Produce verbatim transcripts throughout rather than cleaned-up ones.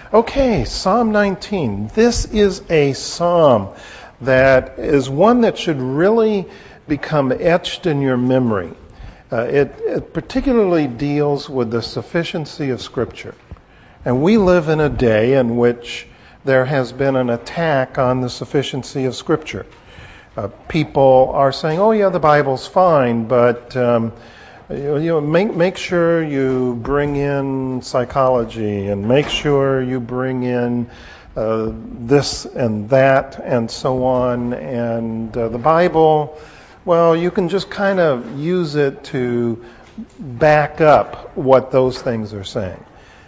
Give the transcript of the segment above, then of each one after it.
Okay, Psalm nineteen. This is a psalm that is one that should really become etched in your memory. Uh, it, it particularly deals with the sufficiency of Scripture. And we live in a day in which there has been an attack on the sufficiency of Scripture. Uh, people are saying, oh yeah, the Bible's fine, but um, you know, make, make sure you bring in psychology and make sure you bring in uh, this and that and so on. And uh, the Bible, well, you can just kind of use it to back up what those things are saying.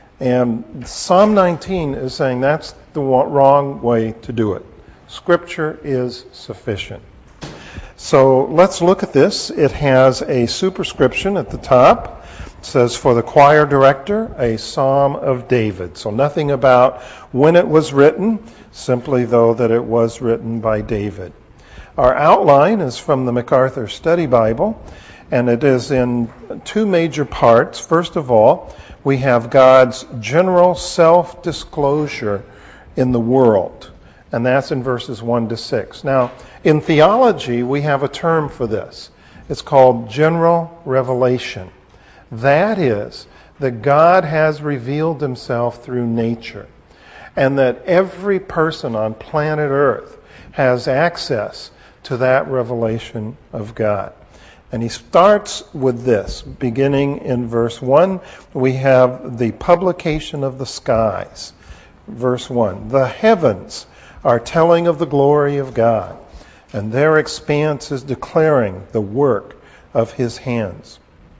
And Psalm nineteen is saying that's the wrong way to do it. Scripture is sufficient. So let's look at this. It has a superscription at the top. It says, for the choir director, a psalm of David. So nothing about when it was written, simply though that it was written by David. Our outline is from the MacArthur Study Bible, and it is in two major parts. First of all, we have God's general self-disclosure in the world. And that's in verses one to six. Now, in theology, we have a term for this. It's called general revelation. That is, that God has revealed himself through nature, and that every person on planet Earth has access to that revelation of God. And he starts with this. Beginning in verse one, we have the publication of the skies. Verse one, the heavens are telling of the glory of God, and their expanse is declaring the work of his hands.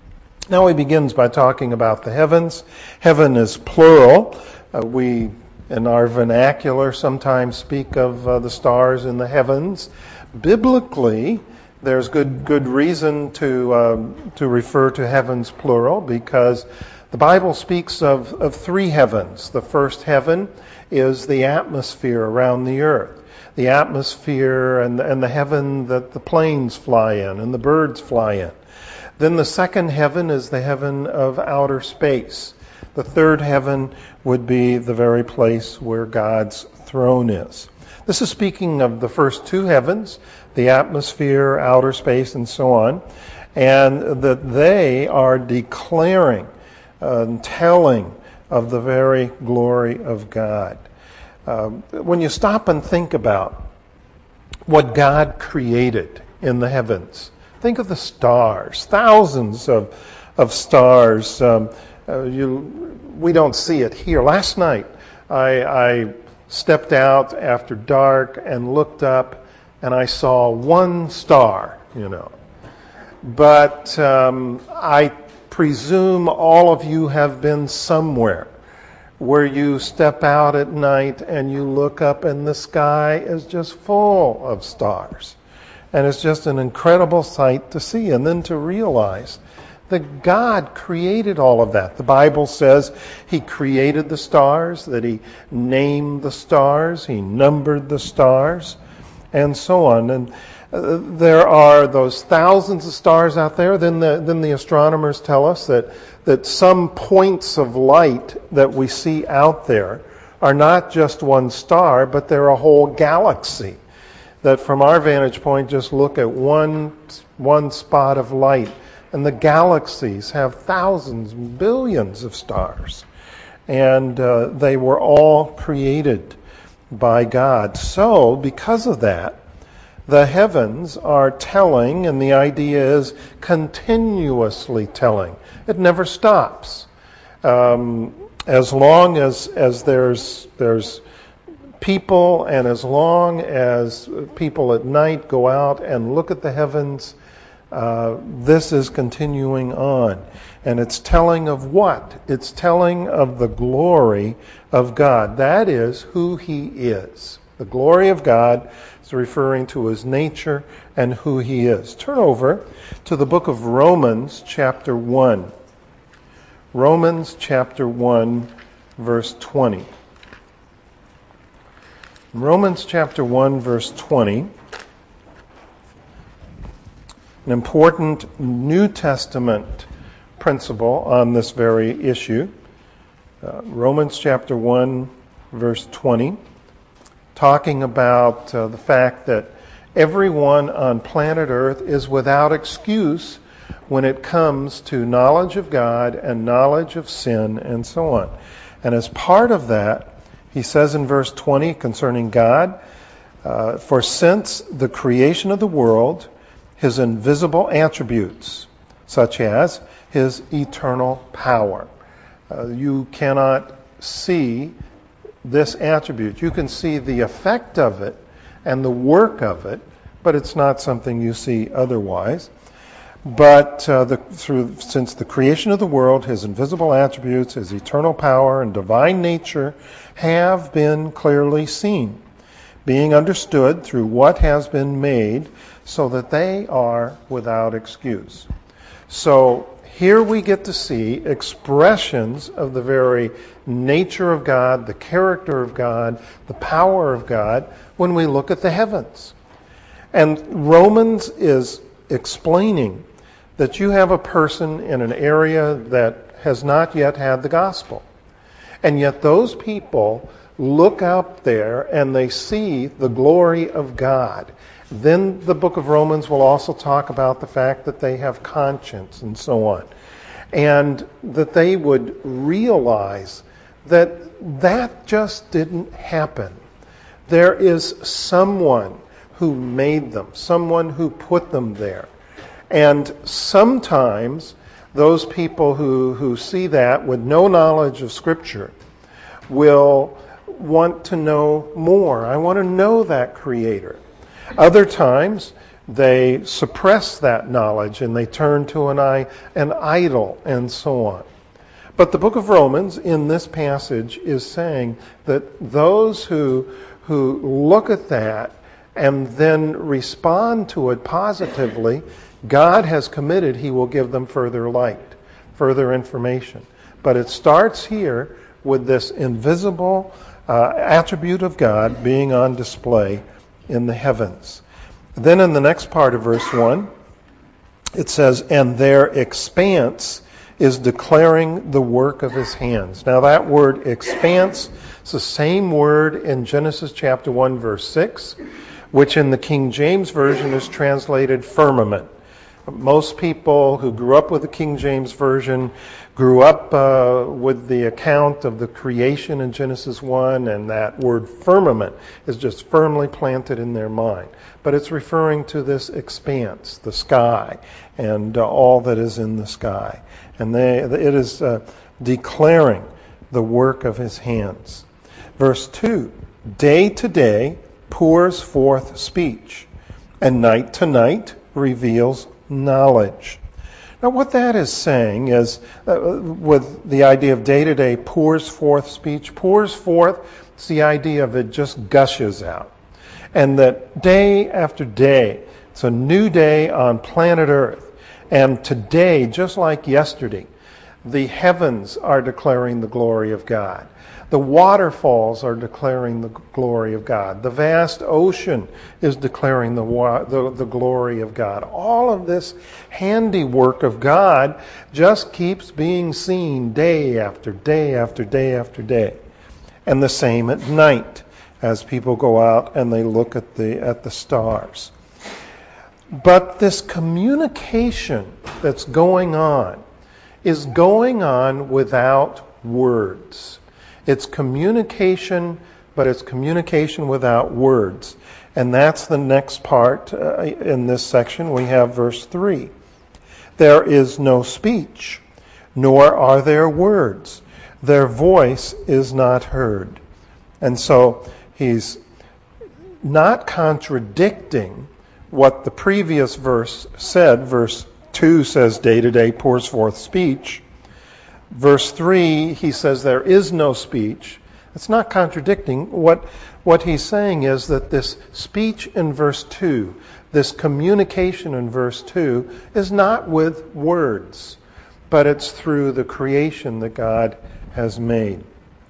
Now he begins by talking about the heavens. Heaven is plural. Uh, we, in our vernacular, sometimes speak of uh, the stars in the heavens. Biblically, there's good good reason to um, to refer to heavens plural, because the Bible speaks of, of three heavens. The first heaven is the atmosphere around the earth. The atmosphere and, and the heaven that the planes fly in and the birds fly in. Then the second heaven is the heaven of outer space. The third heaven would be the very place where God's throne is. This is speaking of the first two heavens, the atmosphere, outer space, and so on, and that they are declaring and telling of the very glory of God. Um, when you stop and think about what God created in the heavens, think of the stars, thousands of of stars. Um, uh, you, we don't see it here. Last night, I, I stepped out after dark and looked up, and I saw one star, you know. But um, I presume all of you have been somewhere where you step out at night and you look up and the sky is just full of stars. And it's just an incredible sight to see, and then to realize that God created all of that. The Bible says he created the stars, that he named the stars, he numbered the stars, and so on. And uh, there are those thousands of stars out there. Then the, then the astronomers tell us that, that some points of light that we see out there are not just one star, but they're a whole galaxy. That from our vantage point, just look at one one spot of light, and the galaxies have thousands, billions of stars. And uh, they were all created by God. So, because of that, the heavens are telling, and the idea is continuously telling. It never stops. Um, as long as as there's there's people, and as long as people at night go out and look at the heavens, uh, this is continuing on. And it's telling of what? It's telling of the glory of God. That is who he is. The glory of God is referring to his nature and who he is. Turn over to the book of Romans, chapter one. Romans, chapter one, verse twenty. Romans chapter one, verse twenty, an important New Testament principle on this very issue. Uh, Romans chapter one, verse twenty, talking about uh, the fact that everyone on planet Earth is without excuse when it comes to knowledge of God and knowledge of sin and so on. And as part of that, he says in verse twenty concerning God, uh, for since the creation of the world, his invisible attributes, such as his eternal power. Uh, you cannot see this attribute. You can see the effect of it and the work of it, but it's not something you see otherwise. But uh, the, through, since the creation of the world, his invisible attributes, his eternal power and divine nature have been clearly seen, being understood through what has been made, so that they are without excuse. So here we get to see expressions of the very nature of God, the character of God, the power of God, when we look at the heavens. And Romans is explaining that you have a person in an area that has not yet had the gospel. And yet those people look up there and they see the glory of God. Then the book of Romans will also talk about the fact that they have conscience and so on. And that they would realize that that just didn't happen. There is someone who made them, someone who put them there. And sometimes those people who, who see that with no knowledge of Scripture will want to know more. I want to know that Creator. Other times they suppress that knowledge and they turn to an, I, an idol and so on. But the book of Romans in this passage is saying that those who, who look at that and then respond to it positively, God has committed He will give them further light, further information. But it starts here with this invisible uh, attribute of God being on display in the heavens. Then in the next part of verse one, it says, and their expanse is declaring the work of His hands. Now that word expanse is the same word in Genesis chapter one, verse six, which in the King James Version is translated firmament. Most people who grew up with the King James Version grew up uh, with the account of the creation in Genesis one, and that word firmament is just firmly planted in their mind. But it's referring to this expanse, the sky, and uh, all that is in the sky. And they, it is uh, declaring the work of His hands. Verse two, day to day pours forth speech, and night to night reveals knowledge. Now what that is saying is, uh, with the idea of day to day pours forth speech, pours forth, it's the idea of it just gushes out. And that day after day, it's a new day on planet Earth. And today, just like yesterday, the heavens are declaring the glory of God. The waterfalls are declaring the glory of God. The vast ocean is declaring the, the, the glory of God. All of this handiwork of God just keeps being seen day after day after day after day. And the same at night as people go out and they look at the at the stars. But this communication that's going on is going on without words. It's communication, but it's communication without words. And that's the next part uh, in this section. We have verse three. There is no speech, nor are there words. Their voice is not heard. And so he's not contradicting what the previous verse said. Verse two says, day to day pours forth speech. Verse three, he says there is no speech. It's not contradicting. What, what he's saying is that this speech in verse two, this communication in verse two, is not with words, but it's through the creation that God has made.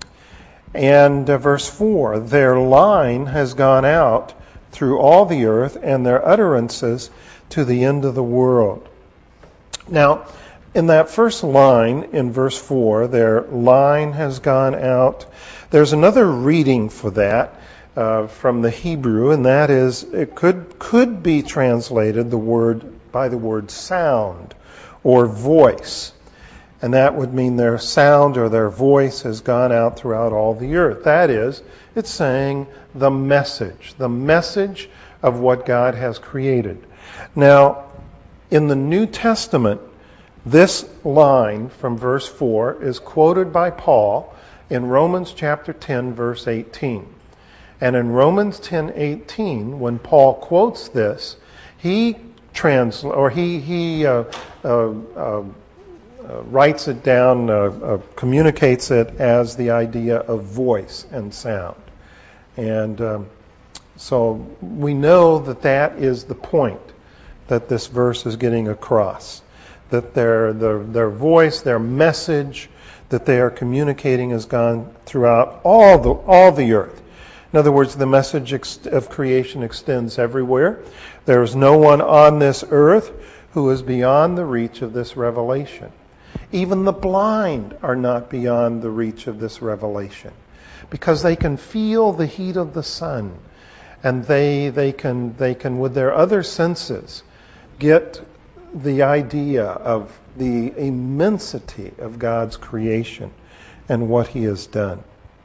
And uh, verse four, their line has gone out through all the earth, and their utterances to the end of the world. Now, In that first line in verse four, their line has gone out. There's another reading for that uh, from the Hebrew, and that is it could could be translated the word by the word sound or voice. And that would mean their sound or their voice has gone out throughout all the earth. That is, it's saying the message, the message of what God has created. Now, in the New Testament, this line from verse four is quoted by Paul in Romans chapter ten, verse eighteen. And in Romans ten eighteen, when Paul quotes this, he trans or he he uh, uh, uh, uh, writes it down, uh, uh, communicates it as the idea of voice and sound. And um, so we know that that is the point that this verse is getting across. That their, their, their voice, their message that they are communicating has gone throughout all the, all the earth. In other words, the message ex- of creation extends everywhere. There is no one on this earth who is beyond the reach of this revelation. Even the blind are not beyond the reach of this revelation, because they can feel the heat of the sun, and they they can they can with their other senses get the idea of the immensity of God's creation and what He has done.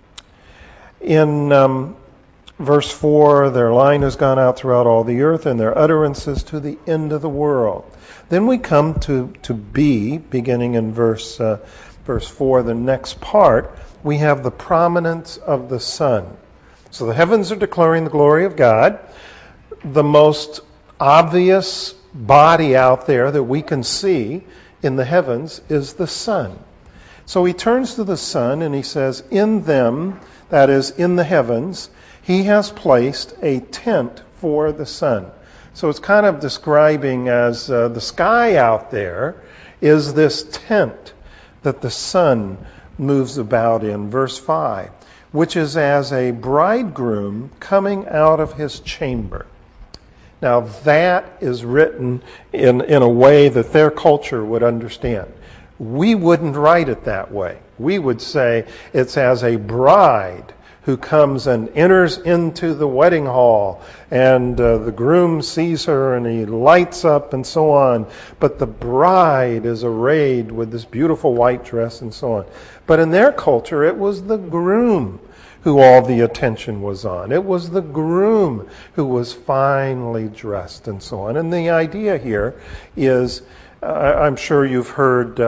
In um, verse four, their line has gone out throughout all the earth, and their utterances to the end of the world. Then we come to, to B, beginning in verse uh, verse four, the next part, we have the prominence of the sun. So the heavens are declaring the glory of God. The most obvious body out there that we can see in the heavens is the sun. So he turns to the sun and he says, in them, that is, in the heavens, he has placed a tent for the sun. So it's kind of describing as uh, the sky out there is this tent that the sun moves about in. Verse five, which is as a bridegroom coming out of his chamber. Now that is written in, in a way that their culture would understand. We wouldn't write it that way. We would say it's as a bride who comes and enters into the wedding hall, and uh, the groom sees her and he lights up and so on. But the bride is arrayed with this beautiful white dress and so on. But in their culture, it was the groom who all the attention was on. It was the groom who was finely dressed and so on. And the idea here is, uh, I'm sure you've heard uh,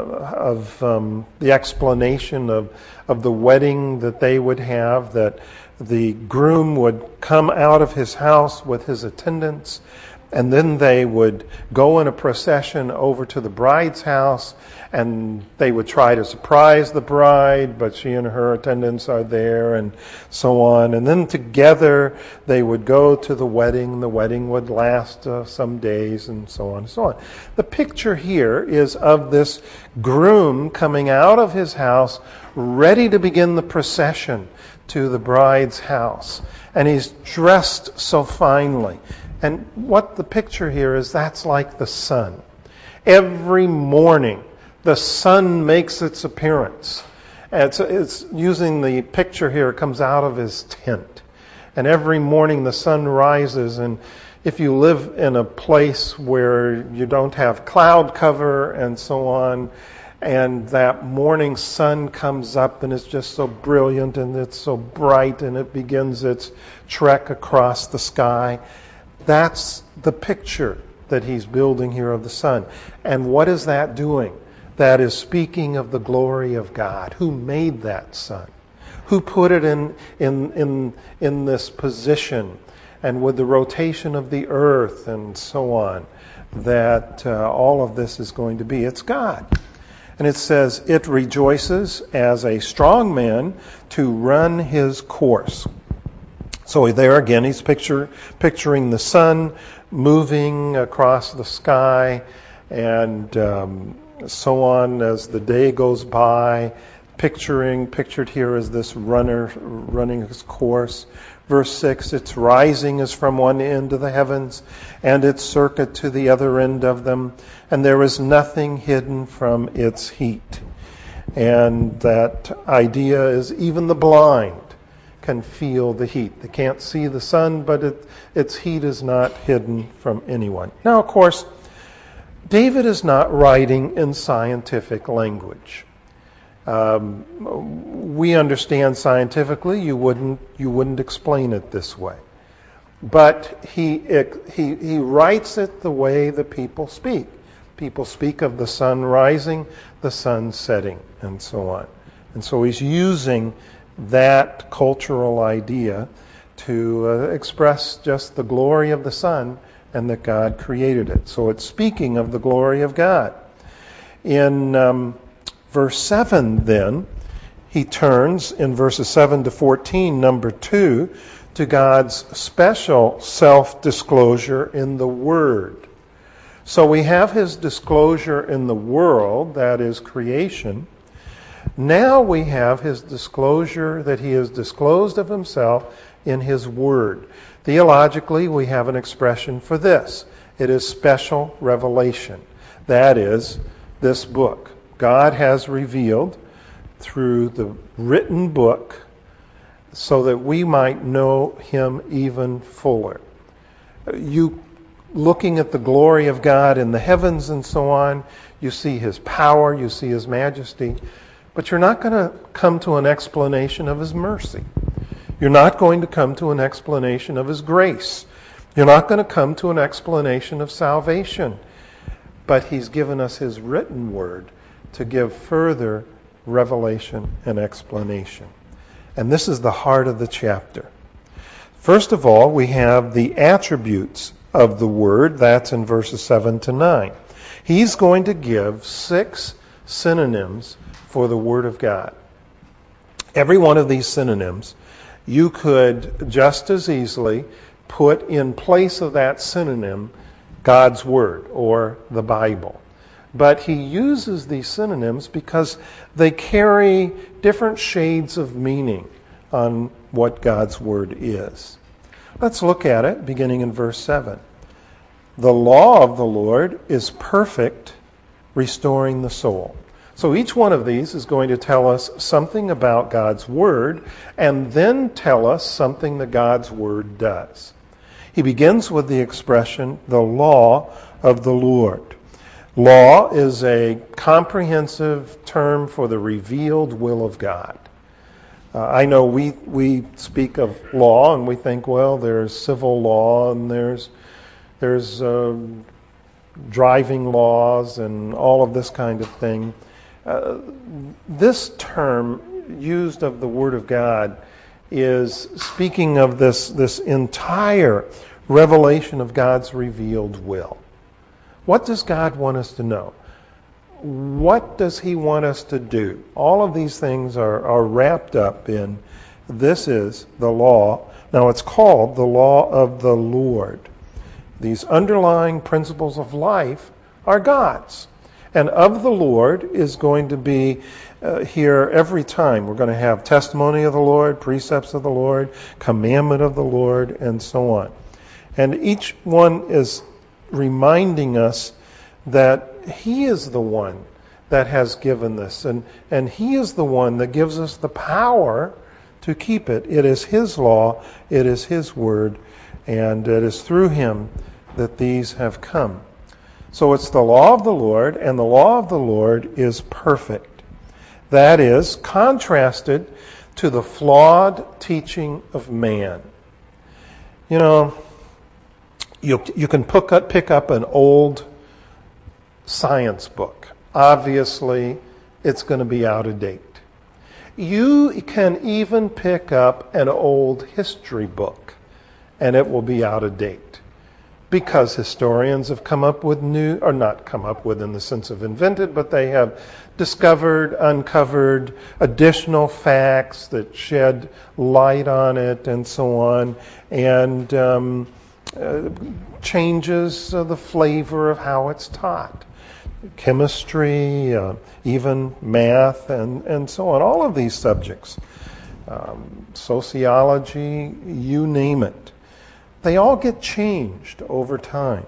of um, the explanation of, of the wedding that they would have, that the groom would come out of his house with his attendants, and then they would go in a procession over to the bride's house, and they would try to surprise the bride, but she and her attendants are there, and so on. And then together they would go to the wedding. The wedding would last uh, some days, and so on and so on. The picture here is of this groom coming out of his house, ready to begin the procession to the bride's house. And he's dressed so finely. And what the picture here is, that's like the sun. Every morning, the sun makes its appearance. And it's, it's using the picture here, it comes out of his tent. And every morning the sun rises, and if you live in a place where you don't have cloud cover and so on, and that morning sun comes up and it's just so brilliant and it's so bright and it begins its trek across the sky, that's the picture that he's building here of the sun. And what is that doing? That is speaking of the glory of God. Who made that sun? Who put it in in in in this position, and with the rotation of the earth and so on, that uh, all of this is going to be? It's God. And it says, it rejoices as a strong man to run his course. So there again, he's picture, picturing the sun moving across the sky, and um, so on as the day goes by. picturing, pictured here as this runner running his course. Verse six, its rising is from one end of the heavens, and its circuit to the other end of them, and there is nothing hidden from its heat. And that idea is even the blind can feel the heat. They can't see the sun, but it, its heat is not hidden from anyone. Now, of course, David is not writing in scientific language. Um, we understand scientifically, you wouldn't you wouldn't explain it this way. But he he he writes it the way the people speak. People speak of the sun rising, the sun setting, and so on. And so he's using that cultural idea to uh, express just the glory of the sun and that God created it. So it's speaking of the glory of God. In um, verse seven, then, he turns in verses seven to fourteen, number two, to God's special self-disclosure in the Word. So we have his disclosure in the world, that is creation. Now we have his disclosure that he has disclosed of himself in his Word. Theologically, we have an expression for this. It is special revelation. That is, this book. God has revealed through the written book so that we might know him even fuller. You looking at the glory of God in the heavens and so on, you see his power, you see his majesty, but you're not going to come to an explanation of his mercy. You're not going to come to an explanation of his grace. You're not going to come to an explanation of salvation. But he's given us his written word to give further revelation and explanation. And this is the heart of the chapter. First of all, we have the attributes of the Word. That's in verses seven to nine. He's going to give six synonyms for the Word of God. Every one of these synonyms you could just as easily put in place of that synonym God's Word or the Bible. But he uses these synonyms because they carry different shades of meaning on what God's Word is. Let's look at it, beginning in verse seven. The law of the Lord is perfect, restoring the soul. So each one of these is going to tell us something about God's Word and then tell us something that God's Word does. He begins with the expression, the law of the Lord. Law is a comprehensive term for the revealed will of God. Uh, I know we we speak of law and we think, well, there's civil law and there's there's uh, driving laws and all of this kind of thing. Uh, this term used of the Word of God is speaking of this this entire revelation of God's revealed will. What does God want us to know? What does he want us to do? All of these things are, are wrapped up in this is the law. Now it's called the law of the Lord. These underlying principles of life are God's. And of the Lord is going to be uh, here every time. We're going to have testimony of the Lord, precepts of the Lord, commandment of the Lord, and so on. And each one is reminding us that he is the one that has given this. And, and he is the one that gives us the power to keep it. It is his law, it is his word, and it is through him that these have come. So it's the law of the Lord, and the law of the Lord is perfect. That is contrasted to the flawed teaching of man. You know, you, you can pick up, pick up an old science book. Obviously, it's going to be out of date. You can even pick up an old history book, and it will be out of date. Because historians have come up with new, or not come up with in the sense of invented, but they have discovered, uncovered additional facts that shed light on it and so on, and um, uh, changes uh, the flavor of how it's taught. chemistry, uh, even math, and, and so on. All of these subjects, um, sociology, you name it. They all get changed over time.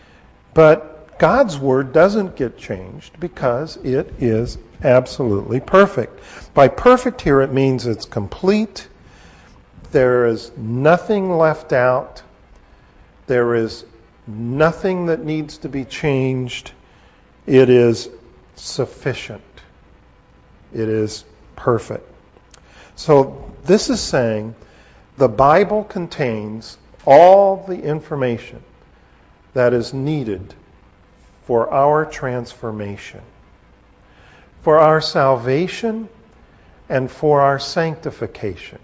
But God's Word doesn't get changed because it is absolutely perfect. By perfect here, it means it's complete. There is nothing left out. There is nothing that needs to be changed. It is sufficient. It is perfect. So this is saying the Bible contains all the information that is needed for our transformation, for our salvation, and for our sanctification,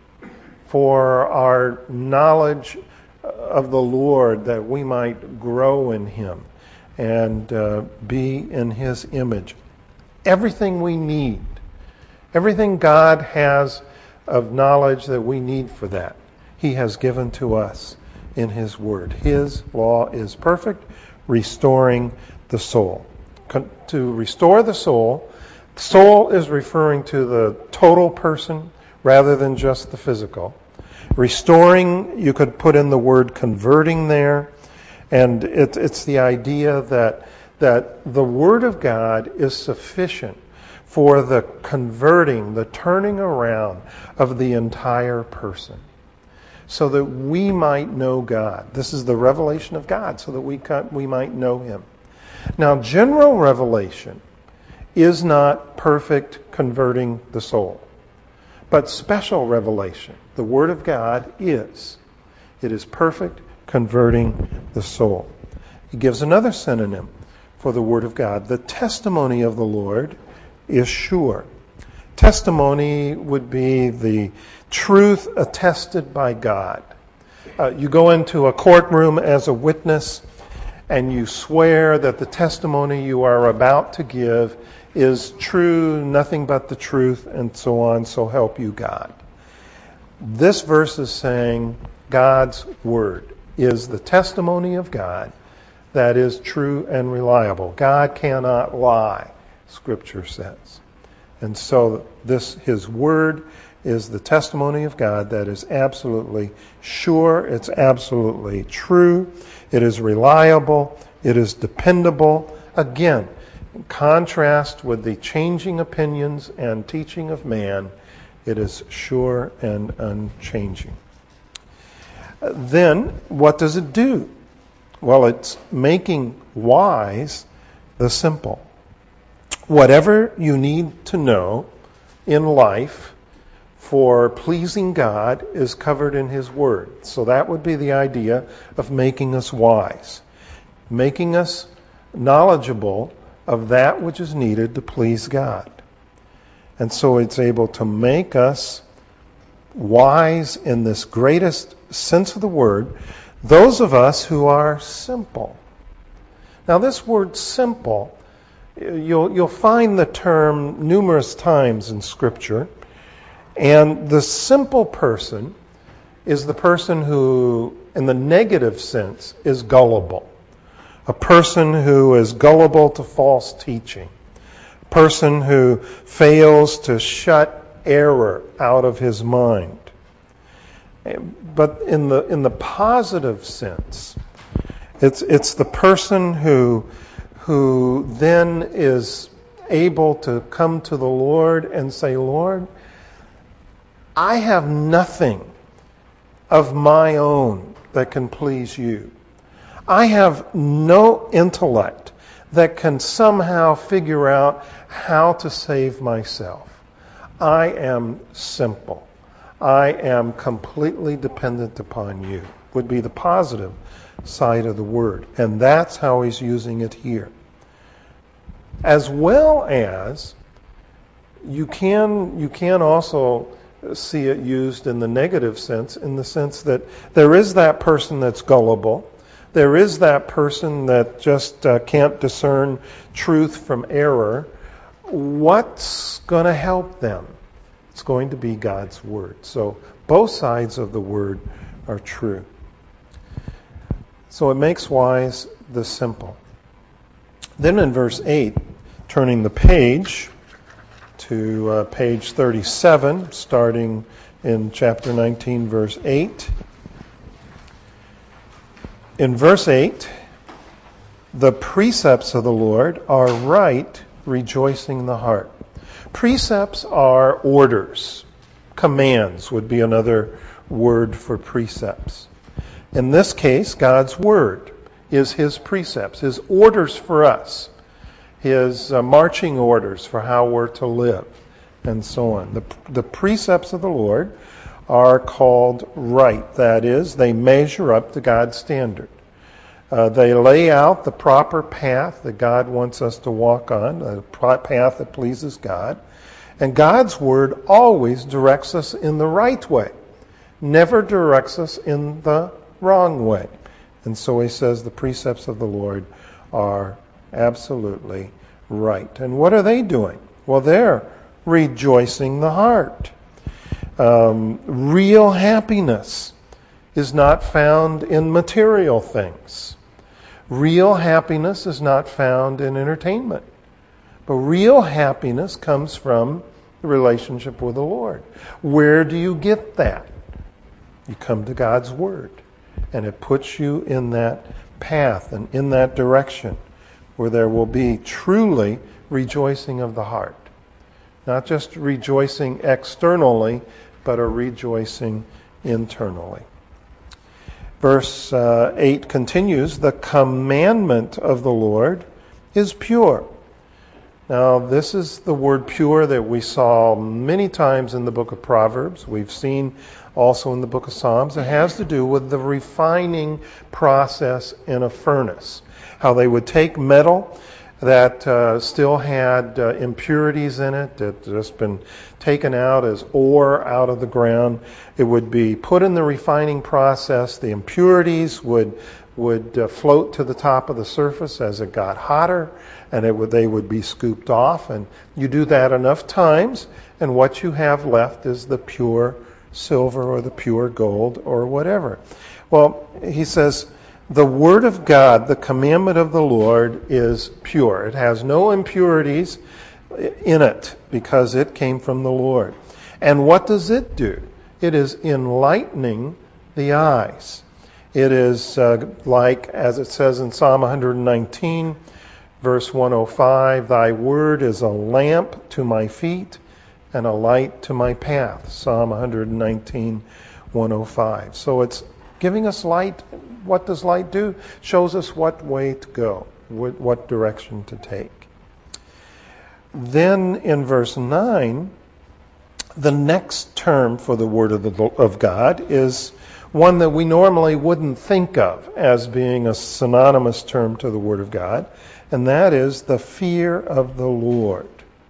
for our knowledge of the Lord, that we might grow in Him and uh, be in His image. Everything we need, everything God has of knowledge that we need for that, He has given to us in His Word. His law is perfect, restoring the soul. Con- to restore the soul, soul is referring to the total person rather than just the physical. Restoring, you could put in the word converting there, and it, it's the idea that that the Word of God is sufficient for the converting, the turning around of the entire person, so that we might know God. This is the revelation of God, so that we can, we might know Him. Now, general revelation is not perfect converting the soul. But special revelation, the Word of God, is. It is perfect converting the soul. He gives another synonym for the Word of God. The testimony of the Lord is sure. Testimony would be the truth attested by God. Uh, you go into a courtroom as a witness and you swear that the testimony you are about to give is true, nothing but the truth, and so on, so help you God. This verse is saying God's Word is the testimony of God that is true and reliable. God cannot lie, Scripture says. And so this, His Word is the testimony of God that is absolutely sure, it's absolutely true, it is reliable, it is dependable. Again, in contrast with the changing opinions and teaching of man, it is sure and unchanging. Then, what does it do? Well, it's making wise the simple. Whatever you need to know in life for pleasing God is covered in His Word. So that would be the idea of making us wise, making us knowledgeable of that which is needed to please God. And so it's able to make us wise in this greatest sense of the word, those of us who are simple. Now this word simple, you'll, you'll find the term numerous times in Scripture, and the simple person is the person who, in the negative sense, is gullible. A person who is gullible to false teaching. A person who fails to shut error out of his mind. But in the in the positive sense, it's it's the person who who then is able to come to the Lord and say, Lord, I have nothing of my own that can please you. I have no intellect that can somehow figure out how to save myself. I am simple. I am completely dependent upon you, would be the positive side of the word. And that's how he's using it here. As well as you can, you can also see it used in the negative sense, in the sense that there is that person that's gullible. There is that person that just uh, can't discern truth from error. What's going to help them? It's going to be God's Word. So both sides of the Word are true. So it makes wise the simple. Then in verse eight, turning the page to uh, page thirty-seven, starting in chapter nineteen, verse eight. In verse eight, the precepts of the Lord are right, rejoicing the heart. Precepts are orders. Commands would be another word for precepts. In this case, God's Word is His precepts, His orders for us, His uh, marching orders for how we're to live, and so on. The, the precepts of the Lord are called right. That is, they measure up to God's standard. Uh, they lay out the proper path that God wants us to walk on, a path that pleases God. And God's Word always directs us in the right way, never directs us in the wrong way. And so he says the precepts of the Lord are absolutely right. And what are they doing? Well, they're rejoicing the heart. Um, real happiness is not found in material things. Real happiness is not found in entertainment. But real happiness comes from the relationship with the Lord. Where do you get that? You come to God's Word, and it puts you in that path and in that direction where there will be truly rejoicing of the heart. Not just rejoicing externally, but a rejoicing internally. Verse uh, eight continues, the commandment of the Lord is pure. Now, this is the word pure that we saw many times in the book of Proverbs. We've seen also in the book of Psalms. It has to do with the refining process in a furnace. How they would take metal that uh, still had uh, impurities in it, that had just been taken out as ore out of the ground. It would be put in the refining process. The impurities would would uh, float to the top of the surface as it got hotter, and it would, they would be scooped off. And you do that enough times, and what you have left is the pure silver or the pure gold or whatever. Well, he says, the Word of God, the commandment of the Lord, is pure. It has no impurities in it because it came from the Lord. And what does it do? It is enlightening the eyes. It is uh, like, as it says in Psalm one nineteen, verse one oh five, thy word is a lamp to my feet and a light to my path. Psalm one nineteen, one oh five. So it's giving us light. What does light do? Shows us what way to go, what, what direction to take. Then in verse nine, the next term for the Word of, the, of God is one that we normally wouldn't think of as being a synonymous term to the Word of God, and that is the fear of the Lord.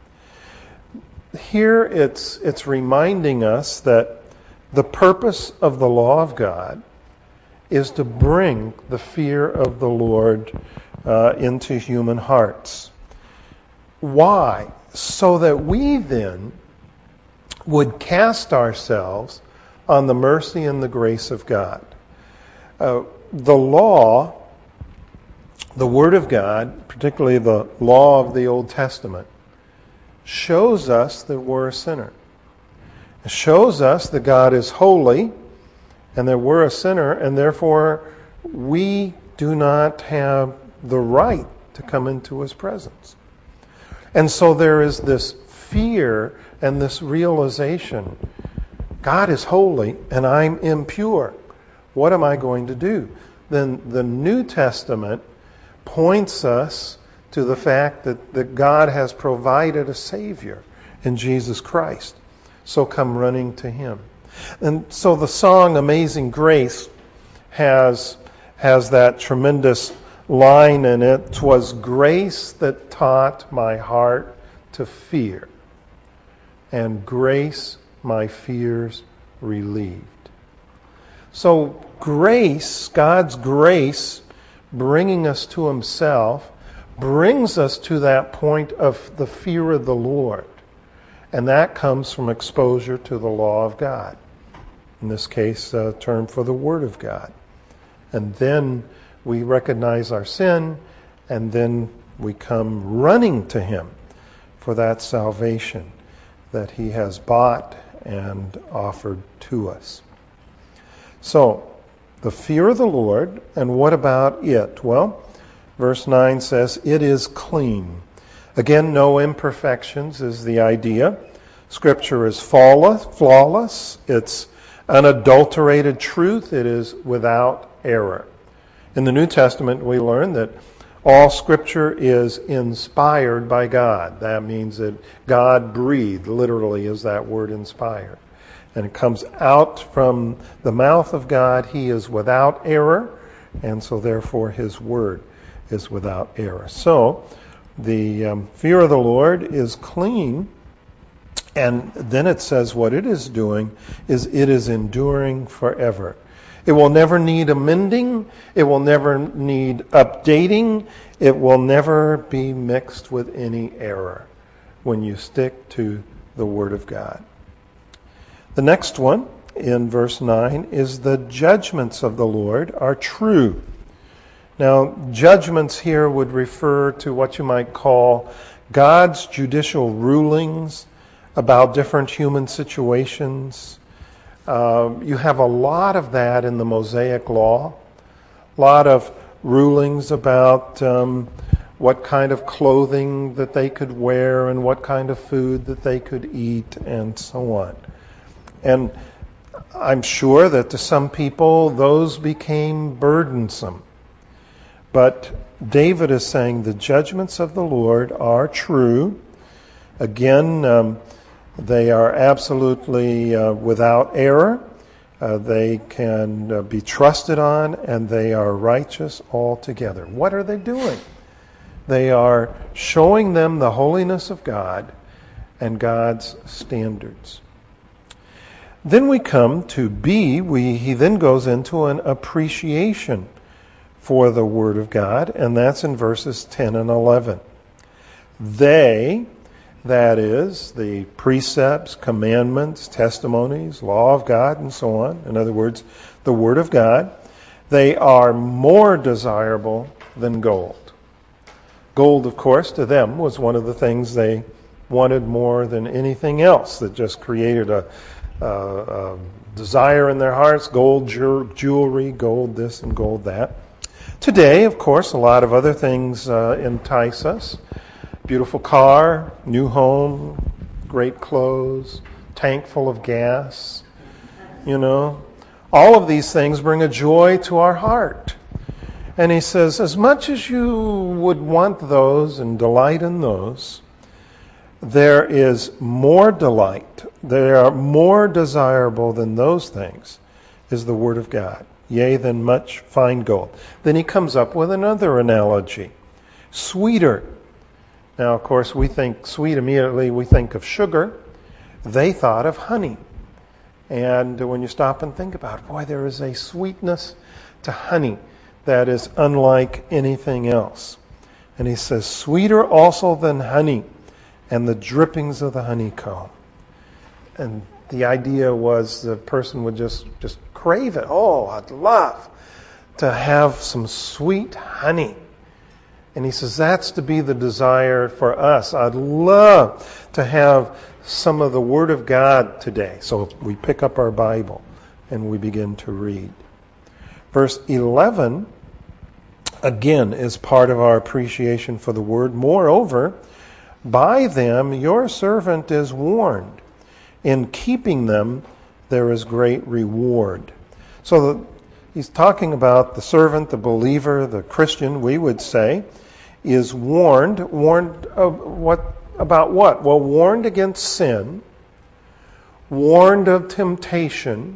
Here it's it's reminding us that the purpose of the law of God is to bring the fear of the Lord uh, into human hearts. Why? So that we then would cast ourselves on the mercy and the grace of God. Uh, the law, the Word of God, particularly the law of the Old Testament, shows us that we're a sinner. It shows us that God is holy and that we're a sinner, and therefore we do not have the right to come into His presence. And so there is this fear and this realization, God is holy and I'm impure. What am I going to do? Then the New Testament points us to the fact that, that God has provided a Savior in Jesus Christ. So come running to Him. And so the song Amazing Grace has, has that tremendous line in it. 'Twas grace that taught my heart to fear, and grace my fears relieved. So grace, God's grace, bringing us to Himself, brings us to that point of the fear of the Lord. And that comes from exposure to the law of God. In this case, a term for the Word of God. And then we recognize our sin, and then We come running to him for that salvation that he has bought and offered to us. So, the fear of the Lord, and what about it? Well, verse nine says, it is clean. Again, no imperfections is the idea. Scripture is flawless. It's unadulterated truth. It is without error. In the New Testament, we learn that all Scripture is inspired by God. That means that God breathed, literally is that word inspired. And it comes out from the mouth of God. He is without error, and so therefore his word is without error. So the um, fear of the Lord is clean, and then it says what it is doing is it is enduring forever. It will never need amending. It will never need updating. It will never be mixed with any error when you stick to the Word of God. The next one in verse nine is the judgments of the Lord are true. Now, judgments here would refer to what you might call God's judicial rulings about different human situations. Uh, you have a lot of that in the Mosaic Law. A lot of rulings about um, what kind of clothing that they could wear and what kind of food that they could eat and so on. And I'm sure that to some people those became burdensome. But David is saying the judgments of the Lord are true. Again, um, they are absolutely uh, without error. Uh, they can uh, be trusted on, and they are righteous altogether. What are they doing? They are showing them the holiness of God and God's standards. Then we come to B. We, he then goes into an appreciation for the Word of God, and that's in verses ten and eleven. They, that is, the precepts, commandments, testimonies, law of God, and so on, in other words, the Word of God, they are more desirable than gold. Gold, of course, to them was one of the things they wanted more than anything else, that just created a Uh, uh, desire in their hearts, gold jewelry, gold this and gold that. Today, of course, a lot of other things uh, entice us. Beautiful car, new home, great clothes, tank full of gas, you know. All of these things bring a joy to our heart. And he says, as much as you would want those and delight in those, there is more delight, they are more desirable than those things, is the Word of God. Yea, than much fine gold. Then he comes up with another analogy. Sweeter. Now, of course, we think sweet immediately, we think of sugar. They thought of honey. And when you stop and think about it, boy, there is a sweetness to honey that is unlike anything else. And he says, sweeter also than honey, and the drippings of the honeycomb. And the idea was the person would just, just crave it. Oh, I'd love to have some sweet honey. And he says that's to be the desire for us. I'd love to have some of the Word of God today. So we pick up our Bible and we begin to read. Verse eleven, again, is part of our appreciation for the Word. Moreover, by them your servant is warned. In keeping them there is great reward. So the, he's talking about the servant, the believer, the Christian, we would say, is warned. Warned of what? About what? Well, warned against sin, warned of temptation,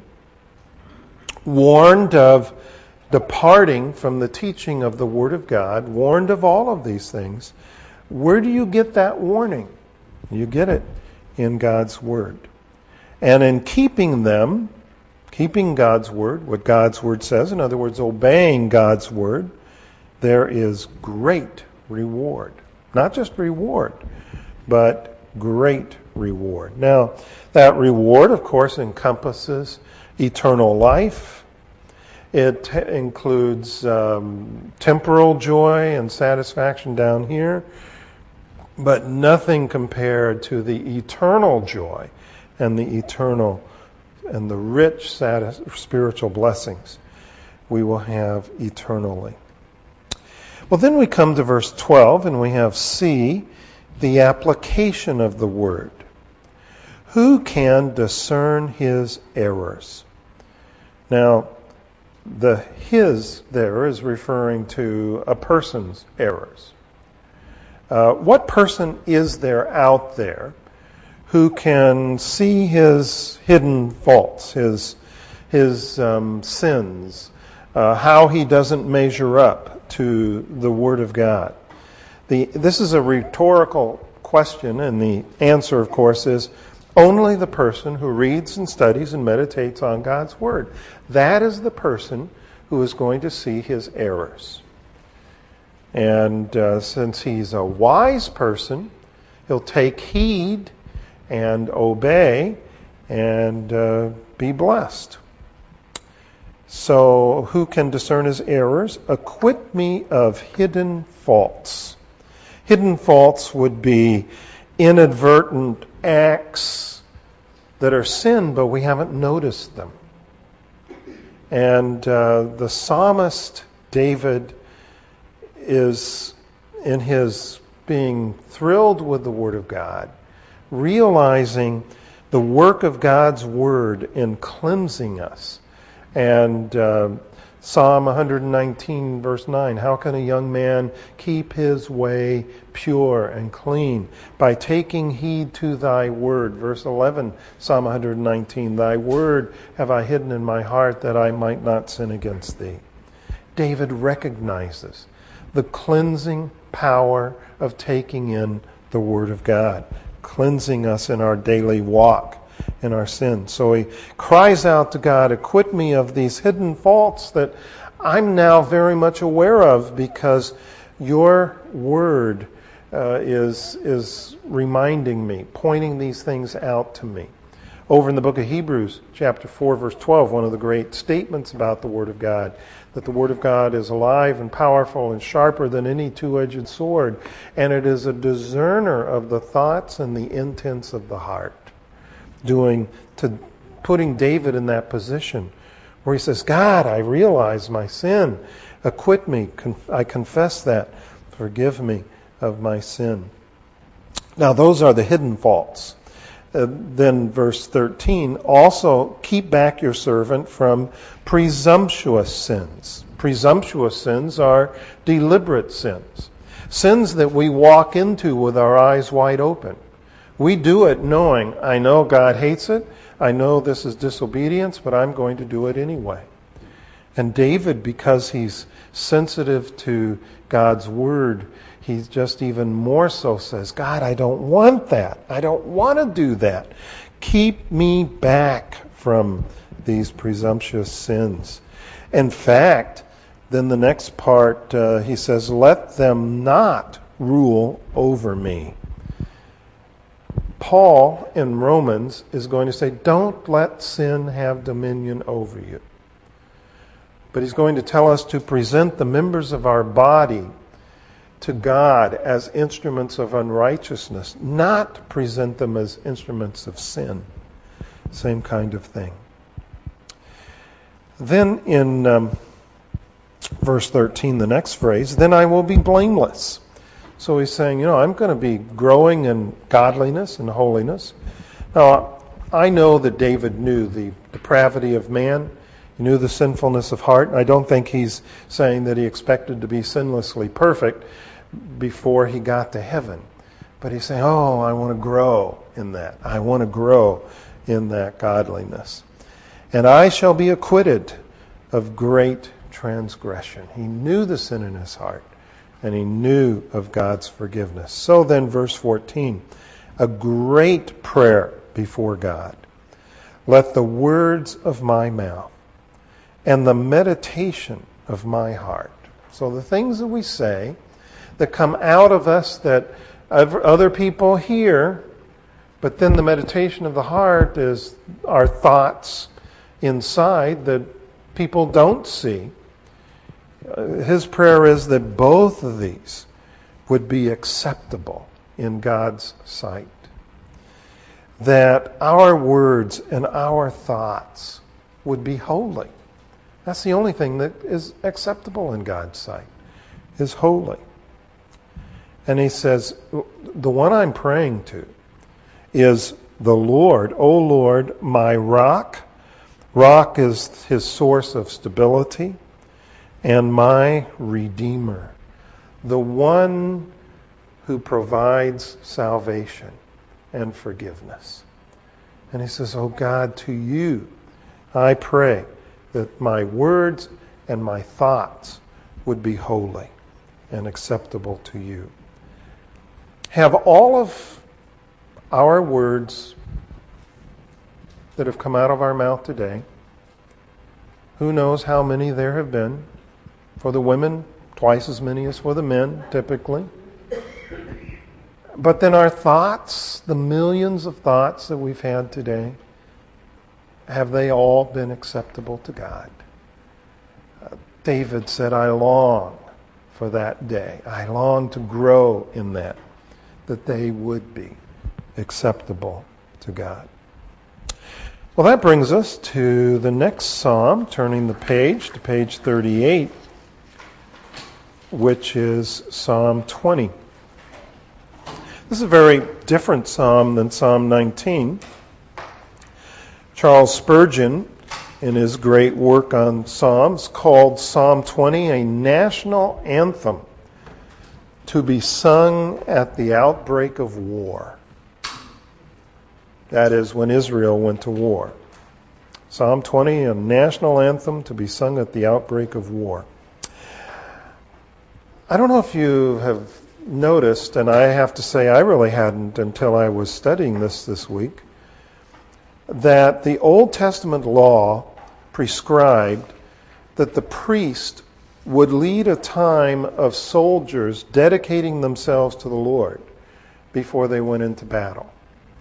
warned of departing from the teaching of the Word of God, warned of all of these things. Where do you get that warning? You get it in God's Word. And in keeping them, keeping God's Word, what God's Word says, in other words, obeying God's Word, there is great reward. Not just reward, but great reward. Now, that reward, of course, encompasses eternal life. It t- includes um, temporal joy and satisfaction down here, but nothing compared to the eternal joy and the eternal and the rich satis- spiritual blessings we will have eternally. Well, then we come to verse twelve, and we have C, the application of the word. Who can discern his errors? Now, the his there is referring to a person's errors. Uh, what person is there out there who can see his hidden faults, his his um, sins, uh, how he doesn't measure up to the Word of God? The, this is a rhetorical question, and the answer, of course, is only the person who reads and studies and meditates on God's Word. That is the person who is going to see his errors. And uh, since he's a wise person, he'll take heed and obey and uh, be blessed. So, who can discern his errors? Acquit me of hidden faults. Hidden faults would be inadvertent acts that are sin, but we haven't noticed them. And uh, the psalmist David is, in his being thrilled with the Word of God, realizing the work of God's Word in cleansing us. And uh, Psalm one nineteen, verse nine, how can a young man keep his way pure and clean? By taking heed to thy word. Verse eleven, Psalm one nineteen, thy word have I hidden in my heart that I might not sin against thee. David recognizes the cleansing power of taking in the Word of God, cleansing us in our daily walk, in our sins. So he cries out to God, acquit me of these hidden faults that I'm now very much aware of, because your Word uh, is, is reminding me, pointing these things out to me. Over in the book of Hebrews, chapter four, verse twelve, one of the great statements about the Word of God, that the Word of God is alive and powerful and sharper than any two-edged sword, and it is a discerner of the thoughts and the intents of the heart. Doing to putting David in that position where he says, God, I realize my sin. Acquit me. I confess that. Forgive me of my sin. Now, those are the hidden faults. Uh, then verse thirteen, also keep back your servant from presumptuous sins. Presumptuous sins are deliberate sins. Sins that we walk into with our eyes wide open. We do it knowing, I know God hates it, I know this is disobedience, but I'm going to do it anyway. And David, because he's sensitive to God's word, he just even more so says, God, I don't want that. I don't want to do that. Keep me back from these presumptuous sins. In fact, then the next part, uh, he says, let them not rule over me. Paul in Romans is going to say, don't let sin have dominion over you. But he's going to tell us to present the members of our body to God as instruments of unrighteousness, not present them as instruments of sin. Same kind of thing. Then in um, verse thirteen, the next phrase, then I will be blameless. So he's saying, you know, I'm going to be growing in godliness and holiness. Now, I know that David knew the depravity of man. He knew the sinfulness of heart. I don't think he's saying that he expected to be sinlessly perfect before he got to heaven. But he's saying, oh, I want to grow in that. I want to grow in that godliness. And I shall be acquitted of great transgression. He knew the sin in his heart, and he knew of God's forgiveness. So then, verse fourteen, a great prayer before God. Let the words of my mouth and the meditation of my heart. So the things that we say that come out of us that other people hear, but then the meditation of the heart is our thoughts inside that people don't see. His prayer is that both of these would be acceptable in God's sight. That our words and our thoughts would be holy. That's the only thing that is acceptable in God's sight, is holy. And he says, the one I'm praying to is the Lord. O Lord, my rock. Rock is his source of stability. And my Redeemer. The one who provides salvation and forgiveness. And he says, oh God, to you I pray that my words and my thoughts would be holy and acceptable to you. Have all of our words that have come out of our mouth today, who knows how many there have been, for the women, twice as many as for the men, typically. But then our thoughts, the millions of thoughts that we've had today, have they all been acceptable to God? Uh, David said, I long for that day. I long to grow in that, that they would be acceptable to God. Well, that brings us to the next psalm, turning the page to page thirty-eight, which is Psalm twenty. This is a very different psalm than Psalm nineteen. Charles Spurgeon, in his great work on Psalms, called Psalm twenty a national anthem to be sung at the outbreak of war. That is, when Israel went to war. Psalm twenty, a national anthem to be sung at the outbreak of war. I don't know if you have noticed, and I have to say I really hadn't until I was studying this this week, that the Old Testament law prescribed that the priest would lead a time of soldiers dedicating themselves to the Lord before they went into battle.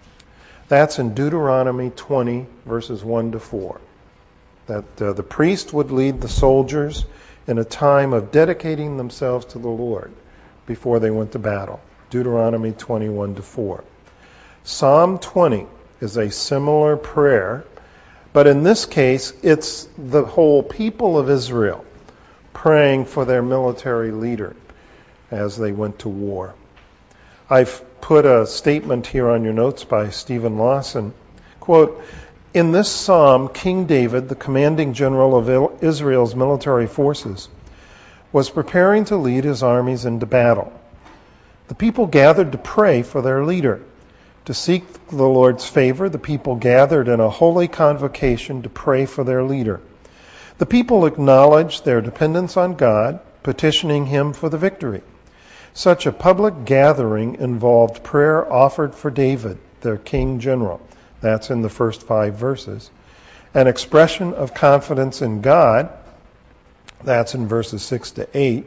That's in Deuteronomy twenty, verses one to four. That uh, the priest would lead the soldiers in a time of dedicating themselves to the Lord before they went to battle. Deuteronomy twenty-one to four. Psalm twenty is a similar prayer, but in this case, it's the whole people of Israel praying for their military leader as they went to war. I've put a statement here on your notes by Stephen Lawson. Quote, in this psalm, King David, the commanding general of Israel's military forces, was preparing to lead his armies into battle. The people gathered to pray for their leader. To seek the Lord's favor, the people gathered in a holy convocation to pray for their leader. The people acknowledged their dependence on God, petitioning him for the victory. Such a public gathering involved prayer offered for David, their king general. That's in the first five verses. An expression of confidence in God. That's in verses six to eight.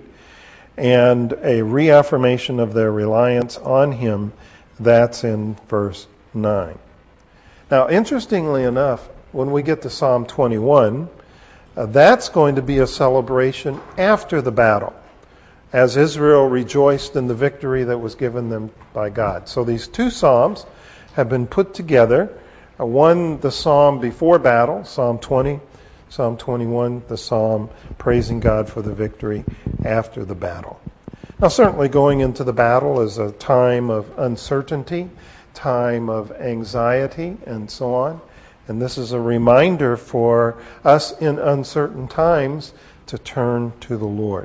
And a reaffirmation of their reliance on him. That's in verse nine. Now, interestingly enough, when we get to Psalm twenty-one, uh, that's going to be a celebration after the battle, as Israel rejoiced in the victory that was given them by God. So these two psalms have been put together. Uh, one, the psalm before battle, Psalm twenty, Psalm twenty-one, the psalm praising God for the victory after the battle. Now, certainly going into the battle is a time of uncertainty, time of anxiety, and so on. And this is a reminder for us in uncertain times to turn to the Lord.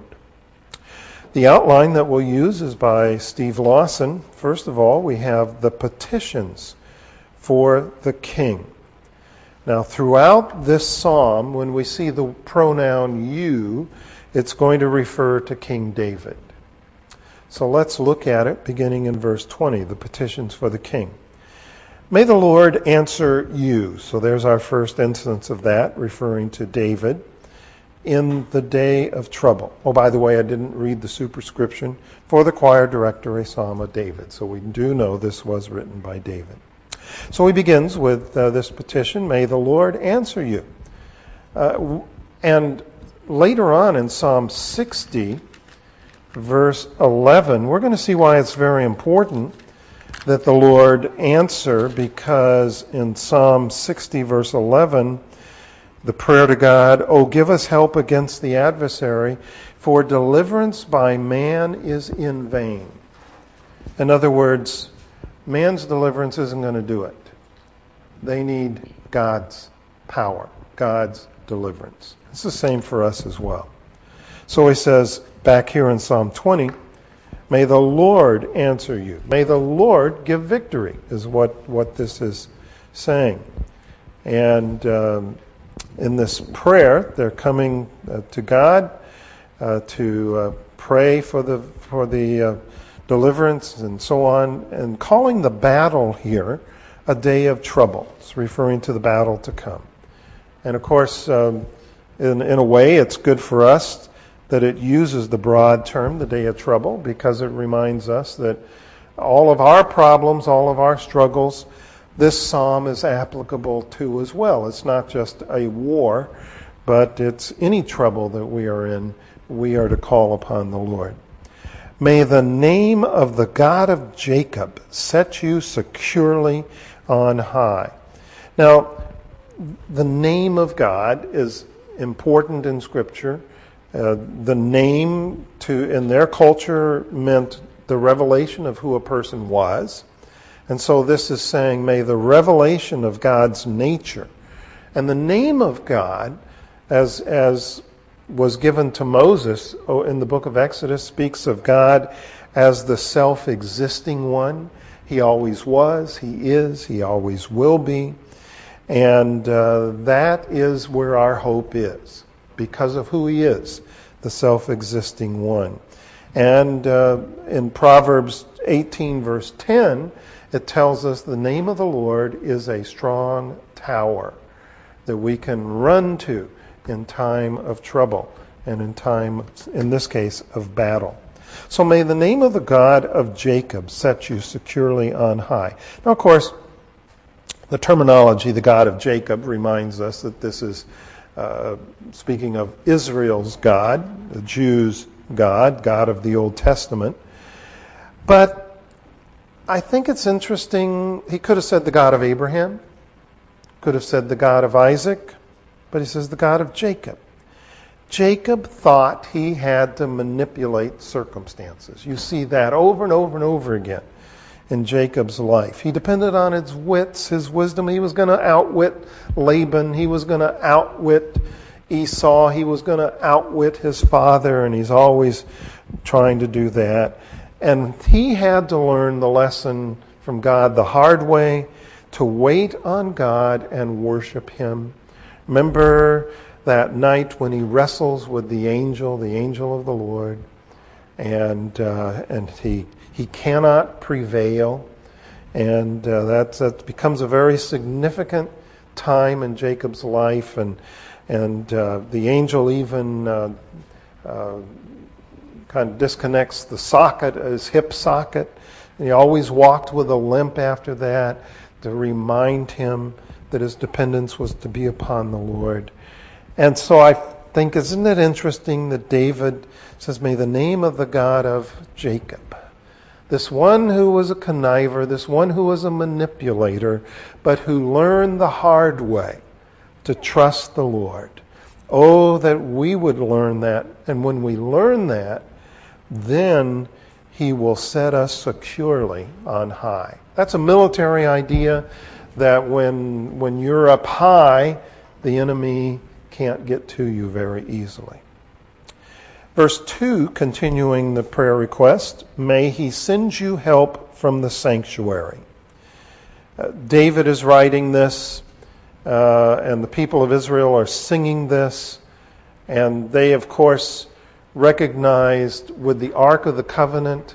The outline that we'll use is by Steve Lawson. First of all, we have the petitions for the king. Now, throughout this psalm, when we see the pronoun you, it's going to refer to King David. So let's look at it, beginning in verse twenty, the petitions for the king. May the Lord answer you. So there's our first instance of that, referring to David, in the day of trouble. Oh, by the way, I didn't read the superscription. For the choir director, a psalm of David. So we do know this was written by David. So he begins with uh, this petition, may the Lord answer you. Uh, And later on in Psalm sixty, verse eleven, we're going to see why it's very important that the Lord answer, because in Psalm sixty, verse eleven, the prayer to God, "Oh, give us help against the adversary, for deliverance by man is in vain." In other words, man's deliverance isn't going to do it. They need God's power, God's deliverance. It's the same for us as well. So he says back here in Psalm twenty, "May the Lord answer you. May the Lord give victory," is what, what this is saying. And um, in this prayer, they're coming uh, to God uh, to uh, pray for the for the uh, deliverance and so on, and calling the battle here a day of trouble. It's referring to the battle to come. And of course, um, in, in a way, it's good for us that it uses the broad term, the day of trouble, because it reminds us that all of our problems, all of our struggles, this psalm is applicable to as well. It's not just a war, but it's any trouble that we are in, we are to call upon the Lord. "May the name of the God of Jacob set you securely on high." Now, the name of God is important in Scripture. Uh, the name to in their culture meant the revelation of who a person was. And so this is saying, may the revelation of God's nature. And the name of God, as as was given to Moses in the book of Exodus, speaks of God as the self-existing one. He always was, he is, he always will be. And uh, that is where our hope is, because of who he is, the self-existing one. And uh, in Proverbs eighteen, verse ten, it tells us the name of the Lord is a strong tower that we can run to in time of trouble and in time, in this case, of battle. So may the name of the God of Jacob set you securely on high. Now, of course, the terminology, the God of Jacob, reminds us that this is uh, speaking of Israel's God, the Jews' God, God of the Old Testament. But I think it's interesting, he could have said the God of Abraham, could have said the God of Isaac, but he says the God of Jacob. Jacob thought he had to manipulate circumstances. You see that over and over and over again in Jacob's life. He depended on his wits, his wisdom. He was going to outwit Laban. He was going to outwit Esau. He was going to outwit his father, and he's always trying to do that. And he had to learn the lesson from God the hard way, to wait on God and worship him. Remember that night when he wrestles with the angel, the angel of the Lord, and uh, and he he cannot prevail, and uh, that that becomes a very significant time in Jacob's life, and and uh, the angel even uh, uh, kind of disconnects the socket, his hip socket. And he always walked with a limp after that to remind him that his dependence was to be upon the Lord. And so I think, isn't it interesting that David says, may the name of the God of Jacob, this one who was a conniver, this one who was a manipulator, but who learned the hard way to trust the Lord. Oh, that we would learn that. And when we learn that, then he will set us securely on high. That's a military idea, that when when you're up high, the enemy can't get to you very easily. Verse two, continuing the prayer request, may he send you help from the sanctuary. Uh, David is writing this, uh, and the people of Israel are singing this, and they, of course, recognized with the Ark of the Covenant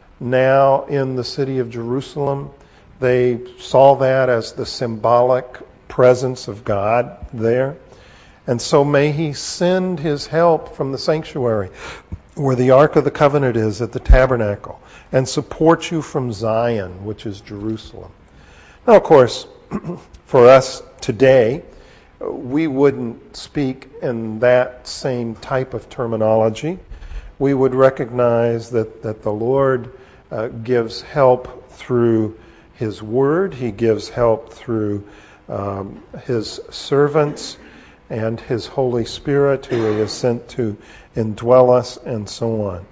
now in the city of Jerusalem, they saw that as the symbolic presence of God there. And so may he send his help from the sanctuary, where the Ark of the Covenant is at the tabernacle, and support you from Zion, which is Jerusalem. Now, of course, for us today, we wouldn't speak in that same type of terminology. We would recognize that, that the Lord uh, gives help through His Word. He gives help through um, His servants and His Holy Spirit, who He has sent to indwell us, and so on.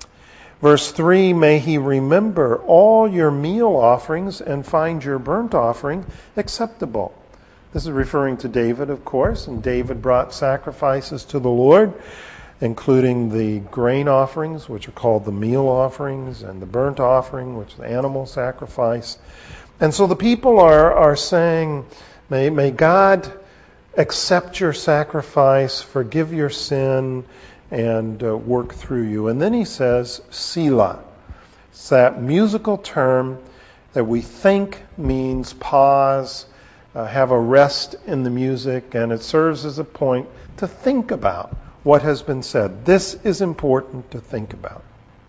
Verse three, may He remember all your meal offerings and find your burnt offering acceptable. This is referring to David, of course, and David brought sacrifices to the Lord, including the grain offerings, which are called the meal offerings, and the burnt offering, which is the animal sacrifice. And so the people are, are saying, may, may God accept your sacrifice, forgive your sin, and uh, work through you. And then he says, Selah. It's that musical term that we think means pause, uh, have a rest in the music, and it serves as a point to think about what has been said. This is important to think about.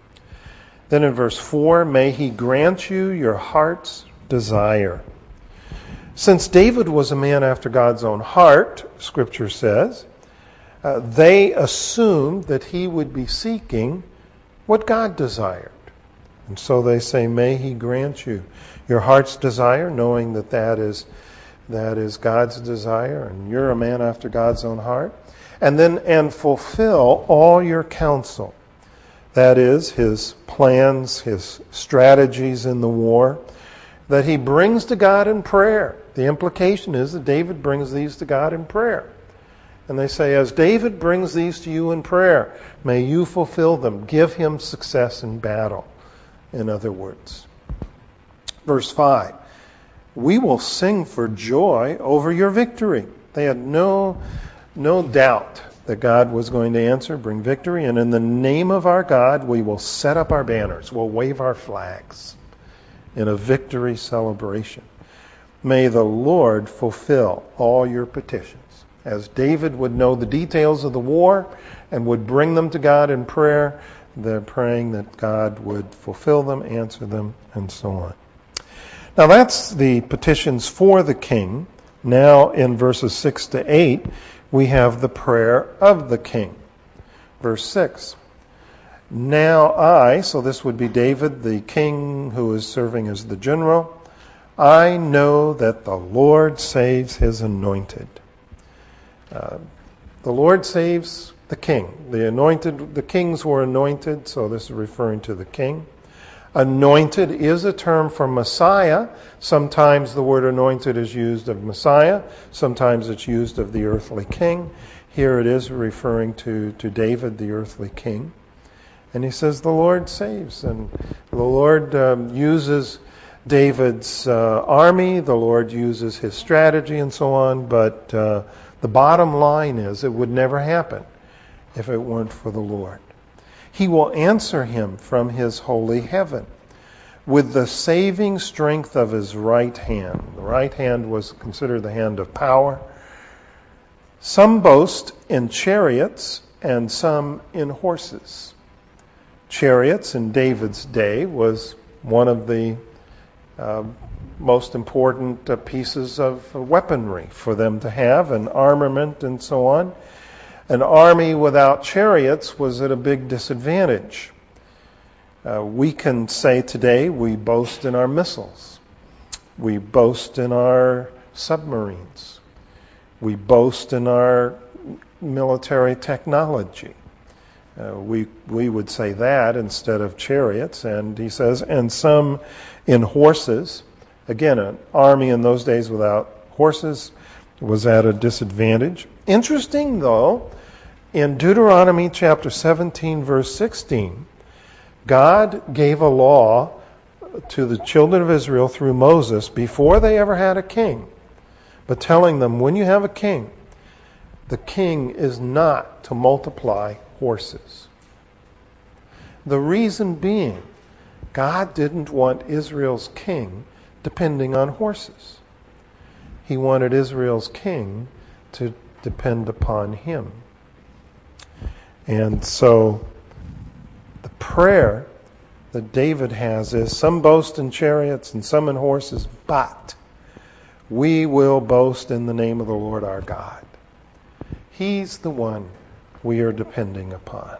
Then in verse four, may He grant you your heart's desire. Since David was a man after God's own heart, Scripture says, uh, they assumed that he would be seeking what God desired. And so they say, may He grant you your heart's desire, knowing that that is, that is God's desire, and you're a man after God's own heart. And then, and fulfill all your counsel. That is, His plans, His strategies in the war, that He brings to God in prayer. The implication is that David brings these to God in prayer. And they say, as David brings these to you in prayer, may you fulfill them. Give him success in battle, in other words. Verse five, we will sing for joy over your victory. They had no... No doubt that God was going to answer, bring victory, and in the name of our God, we will set up our banners. We'll wave our flags in a victory celebration. May the Lord fulfill all your petitions. As David would know the details of the war and would bring them to God in prayer, they're praying that God would fulfill them, answer them, and so on. Now that's the petitions for the king. Now in verses six to eight, we have the prayer of the king. Verse six. Now I, so this would be David, the king who is serving as the general, I know that the Lord saves His anointed. Uh, the Lord saves the king. The anointed, the kings were anointed, so this is referring to the king. Anointed is a term for Messiah. Sometimes the word anointed is used of Messiah. Sometimes it's used of the earthly king. Here it is referring to, to David, the earthly king. And he says the Lord saves. And the Lord um, uses David's uh, army. The Lord uses his strategy and so on. But uh, the bottom line is it would never happen if it weren't for the Lord. He will answer him from His holy heaven with the saving strength of His right hand. The right hand was considered the hand of power. Some boast in chariots and some in horses. Chariots in David's day was one of the uh, most important uh, pieces of weaponry for them to have, and armament and so on. An army without chariots was at a big disadvantage. Uh, we can say today we boast in our missiles. We boast in our submarines. We boast in our military technology. Uh, we we would say that instead of chariots. And he says, and some in horses. Again, an army in those days without horses was at a disadvantage. Interesting, though, in Deuteronomy chapter seventeen, verse sixteen, God gave a law to the children of Israel through Moses before they ever had a king, but telling them, when you have a king, the king is not to multiply horses. The reason being, God didn't want Israel's king depending on horses. He wanted Israel's king to depend upon Him. And so the prayer that David has is, some boast in chariots and some in horses, but we will boast in the name of the Lord our God. He's the one we are depending upon.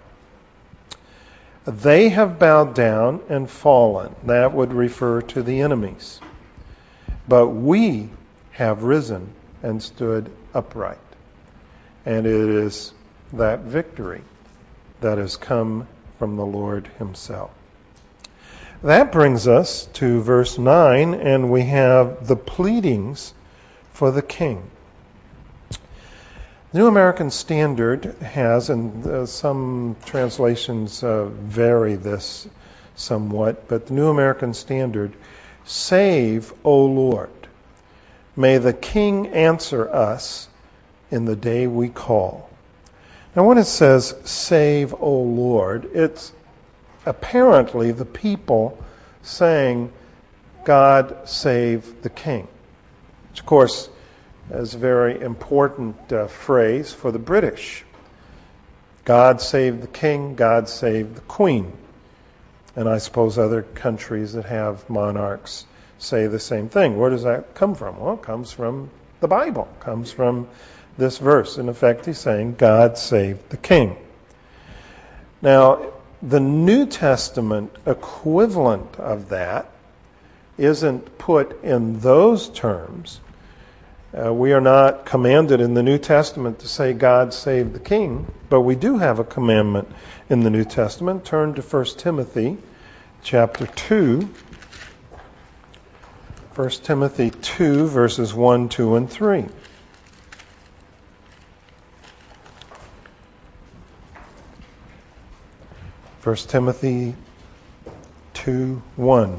They have bowed down and fallen. That would refer to the enemies. But we have risen and stood upright. And it is that victory that has come from the Lord himself. That brings us to verse nine, and we have the pleadings for the king. The New American Standard has, and uh, some translations uh, vary this somewhat, but the New American Standard, save, O Lord. May the king answer us in the day we call. Now when it says, save, O Lord, it's apparently the people saying, God save the king. Which, of course, is a very important uh, phrase for the British. God save the king, God save the queen. And I suppose other countries that have monarchs say the same thing. Where does that come from? Well, it comes from the Bible. It comes from this verse. In effect, he's saying, God save the king. Now, the New Testament equivalent of that isn't put in those terms. Uh, we are not commanded in the New Testament to say, God save the king, but we do have a commandment in the New Testament. Turn to First Timothy chapter two. First Timothy two, verses one, two, and three. First Timothy two, one.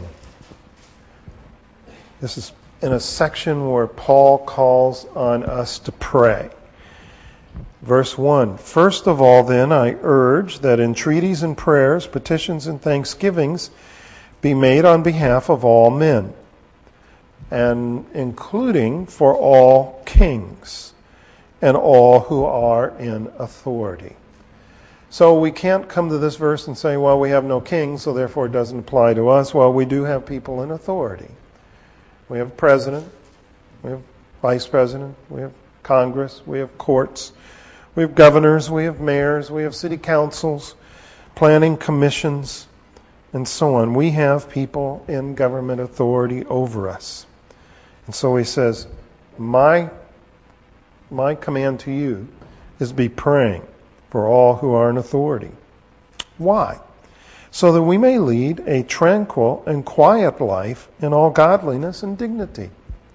This is in a section where Paul calls on us to pray. Verse one, first of all then I urge that entreaties and prayers, petitions and thanksgivings be made on behalf of all men, and including for all kings and all who are in authority. So we can't come to this verse and say, well, we have no kings, so therefore it doesn't apply to us. Well, we do have people in authority. We have president, we have vice president, we have Congress, we have courts, we have governors, we have mayors, we have city councils, planning commissions, and so on. We have people in government authority over us. And so he says, my, my command to you is be praying for all who are in authority. Why? So that we may lead a tranquil and quiet life in all godliness and dignity.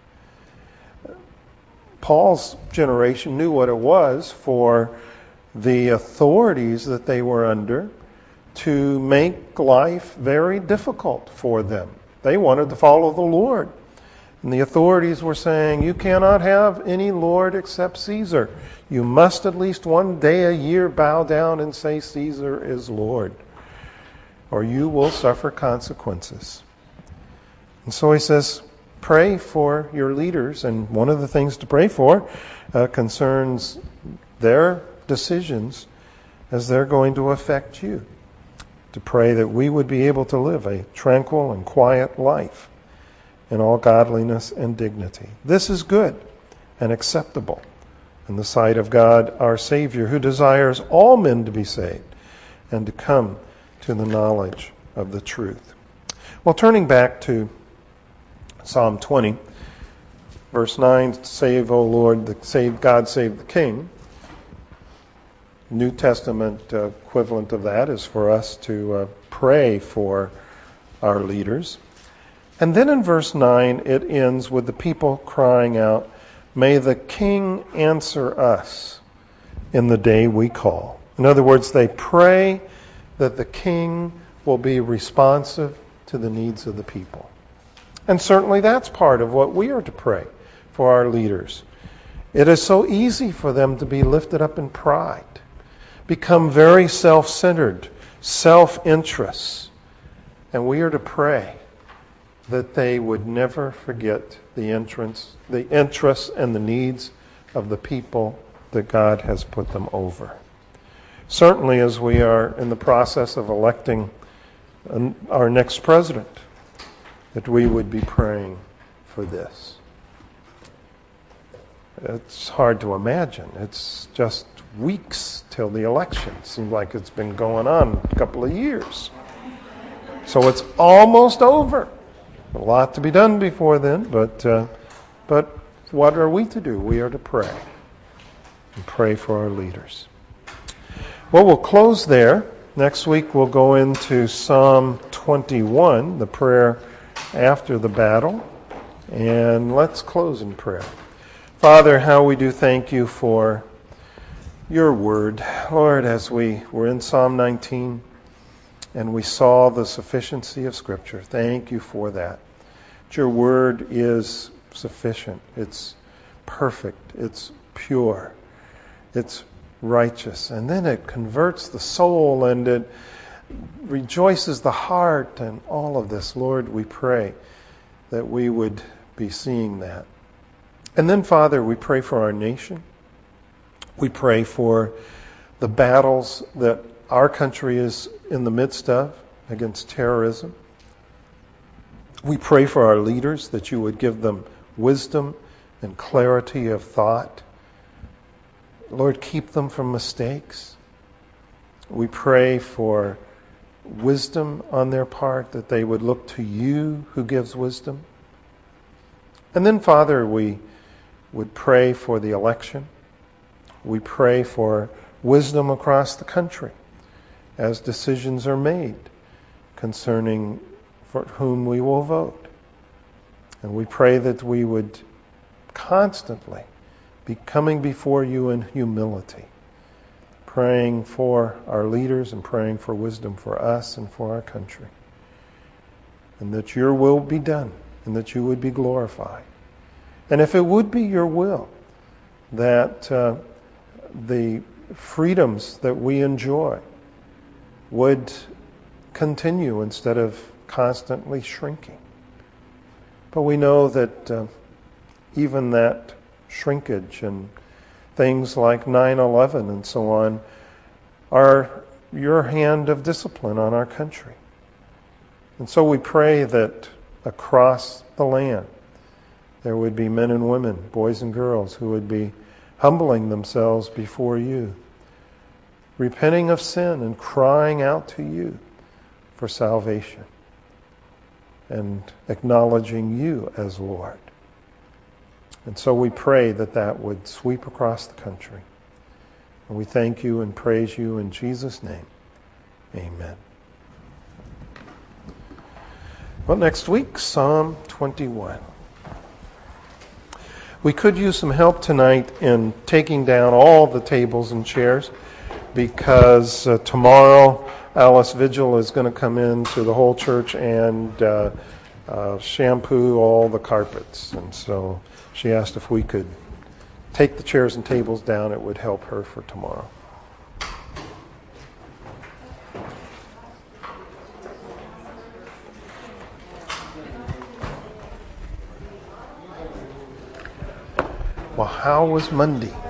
Paul's generation knew what it was for the authorities that they were under to make life very difficult for them. They wanted to follow the Lord. And the authorities were saying, you cannot have any Lord except Caesar. You must at least one day a year bow down and say Caesar is Lord, or you will suffer consequences. And so he says, pray for your leaders, and one of the things to pray for uh, concerns their decisions as they're going to affect you. To pray that we would be able to live a tranquil and quiet life in all godliness and dignity. This is good and acceptable in the sight of God our Savior, who desires all men to be saved and to come to the knowledge of the truth. Well, turning back to Psalm twenty, verse nine, save, O Lord, the, save God, save the King. New Testament uh, equivalent of that is for us to uh, pray for our leaders. And then in verse nine, it ends with the people crying out, may the King answer us in the day we call. In other words, they pray that the King will be responsive to the needs of the people. And certainly that's part of what we are to pray for our leaders. It is so easy for them to be lifted up in pride, become very self-centered, self-interest. And we are to pray that they would never forget the entrance, the interests and the needs of the people that God has put them over. Certainly as we are in the process of electing our next president, that we would be praying for this. It's hard to imagine. It's just weeks till the election. It seems like it's been going on a couple of years. So it's almost over. A lot to be done before then, but uh, but what are we to do? We are to pray and pray for our leaders. Well, we'll close there. Next week we'll go into Psalm twenty-one, the prayer after the battle. And let's close in prayer. Father, how we do thank you for your word. Lord, as we were in Psalm nineteen and we saw the sufficiency of Scripture, thank you for that. Your word is sufficient. It's perfect. It's pure. It's righteous. And then it converts the soul and it rejoices the heart and all of this. Lord, we pray that we would be seeing that. And then, Father, we pray for our nation. We pray for the battles that our country is in the midst of against terrorism. We pray for our leaders that you would give them wisdom and clarity of thought. Lord, keep them from mistakes. We pray for wisdom on their part, that they would look to you who gives wisdom. And then, Father, we would pray for the election. We pray for wisdom across the country as decisions are made concerning for whom we will vote. And we pray that we would constantly be coming before you in humility, praying for our leaders and praying for wisdom for us and for our country. And that your will be done and that you would be glorified. And if it would be your will that uh, the freedoms that we enjoy would continue instead of constantly shrinking. But we know that uh, even that shrinkage and things like nine eleven and so on are your hand of discipline on our country. And so we pray that across the land there would be men and women, boys and girls, who would be humbling themselves before you, repenting of sin and crying out to you for salvation and acknowledging you as Lord. And so we pray that that would sweep across the country. And we thank you and praise you in Jesus' name. Amen. Well, next week, Psalm twenty-one. We could use some help tonight in taking down all the tables and chairs because uh, tomorrow Alice Vigil is going to come into the whole church and uh, uh, shampoo all the carpets. And so she asked if we could take the chairs and tables down. It would help her for tomorrow. Well, how was Monday?